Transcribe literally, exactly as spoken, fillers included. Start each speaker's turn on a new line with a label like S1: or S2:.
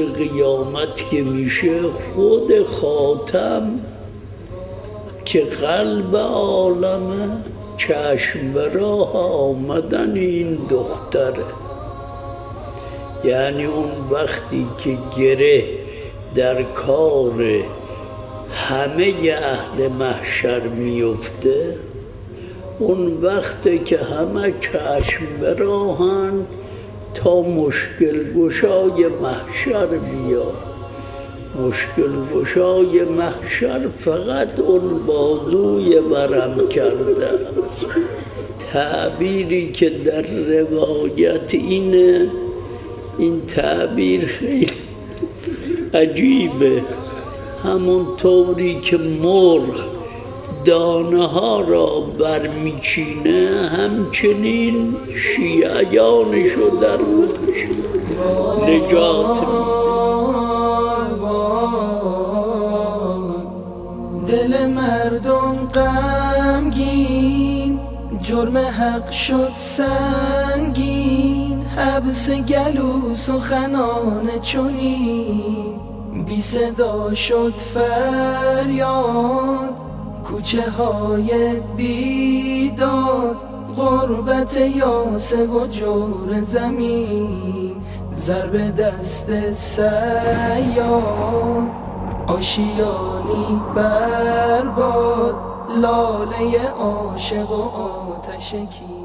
S1: قیامت که میشه خود خاتم که قلب عالمه چشم به راه آمدن این دختره. یعنی اون وقتی که گره در کار همه اهل محشر میفته، اون وقته که همه چشم به راهن تا مشکل گشای محشر بیاد. مشکل گشای محشر فقط اون بازوی ورم کرده است. تعبیری که در روایت اینه، این تعبیر خیلی عجیبه. همون طوری که مرغ دانه ها را برمیچینه، همچنین شیعیانشو در نجات
S2: دل مردم غمگین، جرم حق شد سنگین، حبس گلو سخنان چنین، بی صدا شد فریاد کوچه های بیداد، غربت یاسه و جور زمین، ضرب دست صیاد، آشیانی برباد، لاله عاشق و آتش کی